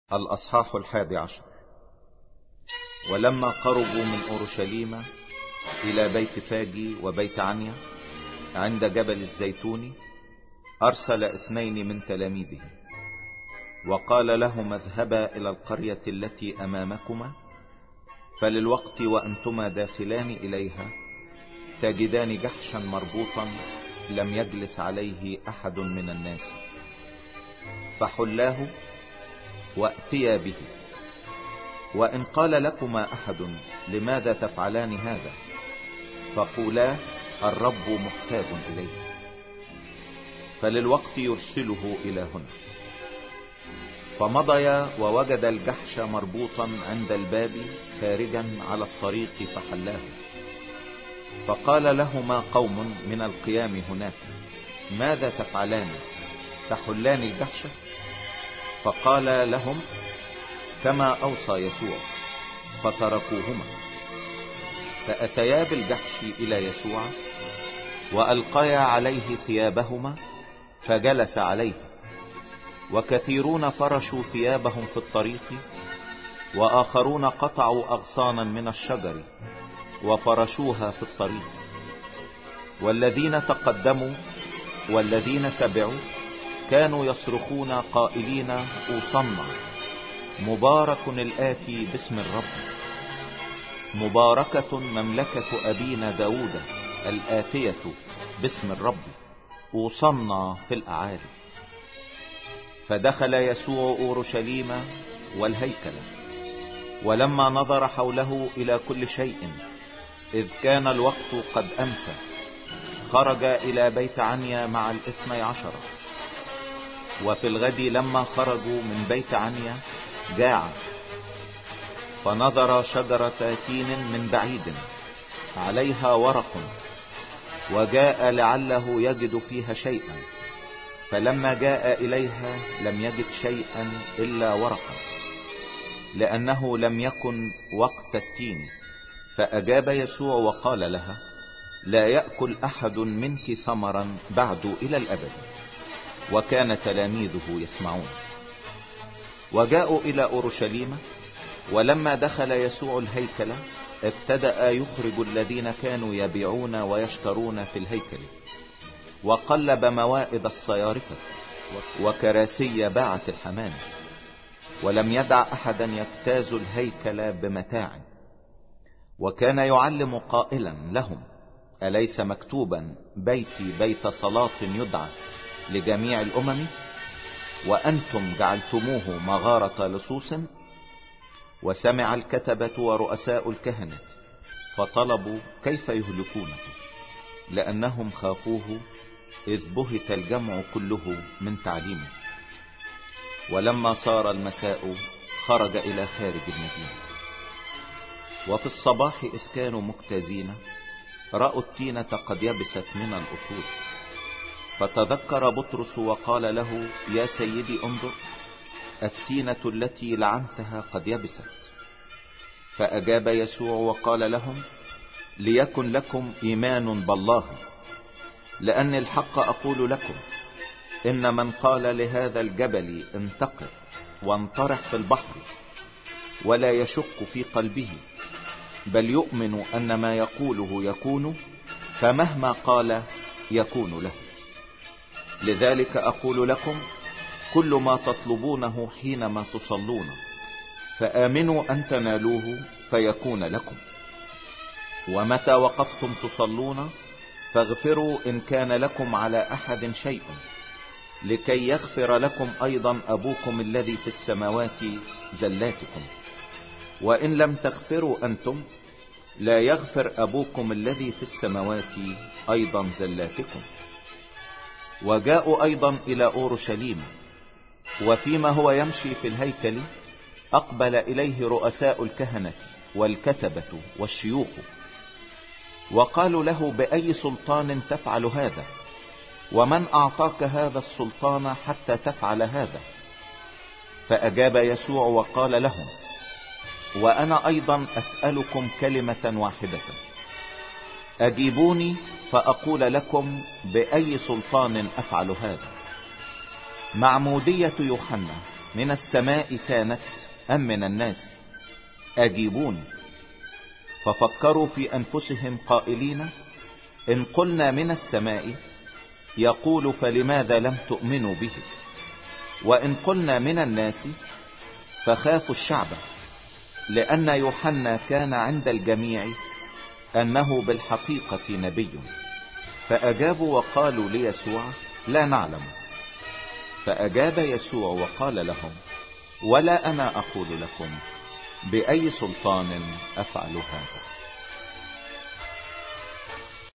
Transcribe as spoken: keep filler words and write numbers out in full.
الأصحاح الحادي عشر. ولما قربوا من أورشليم إلى بيت فاجي وبيت عنيا عند جبل الزيتون، أرسل اثنين من تلاميذه وقال لهما: اذهبا إلى القرية التي أمامكما، فللوقت وأنتما داخلان إليها تجدان جحشا مربوطا لم يجلس عليه أحد من الناس، فحلاه وأتيا به. وإن قال لكما أحد: لماذا تفعلان هذا؟ فقولا: الرب محتاج إليه، فللوقت يرسله إلى هنا. فمضيا ووجد الجحش مربوطا عند الباب خارجا على الطريق فحلاه. فقال لهما قوم من القيام هناك: ماذا تفعلان؟ تحلان الجحش؟ فقال لهم: كما أوصى يسوع. فتركوهما، فأتيا بالجحش إلى يسوع وألقيا عليه ثيابهما فجلس عليه. وكثيرون فرشوا ثيابهم في الطريق، وآخرون قطعوا أغصانا من الشجر وفرشوها في الطريق. والذين تقدموا والذين تبعوا كانوا يصرخون قائلين: أوصنا، مبارك الآتي باسم الرب، مباركة مملكة أبينا داود الآتية باسم الرب، أوصنا في الأعالي. فدخل يسوع أورشليم والهيكل، ولما نظر حوله إلى كل شيء إذ كان الوقت قد أمسى، خرج إلى بيت عنيا مع الاثني عشر. وفي الغد لما خرجوا من بيت عنيا جاع، فنظر شجرة تين من بعيد عليها ورق، وجاء لعله يجد فيها شيئا. فلما جاء إليها لم يجد شيئا إلا ورقا، لأنه لم يكن وقت التين. فأجاب يسوع وقال لها: لا يأكل أحد منك ثمرا بعد إلى الأبد. وكان تلاميذه يسمعون. وجاءوا إلى أورشليم، ولما دخل يسوع الهيكل ابتدأ يخرج الذين كانوا يبيعون ويشترون في الهيكل، وقلب موائد الصيارفة وكراسي باعة الحمام، ولم يدع أحدا يجتاز الهيكل بمتاع. وكان يعلم قائلا لهم: أليس مكتوبا بيتي بيت صلاة يدعى لجميع الأمم؟ وأنتم جعلتموه مغارة لصوص. وسمع الكتبة ورؤساء الكهنة فطلبوا كيف يهلكونه، لأنهم خافوه، إذ بهت الجمع كله من تعليمه. ولما صار المساء خرج إلى خارج المدينة. وفي الصباح إذ كانوا مجتازين رأوا التينة قد يبست من الأصول. فتذكر بطرس وقال له: يا سيدي، انظر، التينة التي لعنتها قد يبست. فأجاب يسوع وقال لهم: ليكن لكم إيمان بالله، لأن الحق أقول لكم إن من قال لهذا الجبل انتقل وانطرح في البحر، ولا يشك في قلبه، بل يؤمن أن ما يقوله يكون، فمهما قال يكون له. لذلك أقول لكم: كل ما تطلبونه حينما تصلون فآمنوا أن تنالوه فيكون لكم. ومتى وقفتم تصلون فاغفروا إن كان لكم على أحد شيء، لكي يغفر لكم أيضا أبوكم الذي في السماوات زلاتكم. وإن لم تغفروا أنتم لا يغفر أبوكم الذي في السماوات أيضا زلاتكم. وجاءوا أيضا إلى أورشليم، وفيما هو يمشي في الهيكل أقبل إليه رؤساء الكهنة والكتبة والشيوخ، وقالوا له: بأي سلطان تفعل هذا؟ ومن أعطاك هذا السلطان حتى تفعل هذا؟ فأجاب يسوع وقال لهم: وأنا أيضا أسألكم كلمة واحدة، أجيبوني فأقول لكم بأي سلطان أفعل هذا. معمودية يوحنا من السماء كانت ام من الناس؟ اجيبوني. ففكروا في انفسهم قائلين ان قلنا من السماء يقول فلماذا لم تؤمنوا به، وان قلنا من الناس فخافوا الشعب، لان يوحنا كان عند الجميع انه بالحقيقة نبي. فاجابوا وقالوا ليسوع لا نعلم. فاجاب يسوع وقال لهم ولا انا اقول لكم باي سلطان افعل هذا.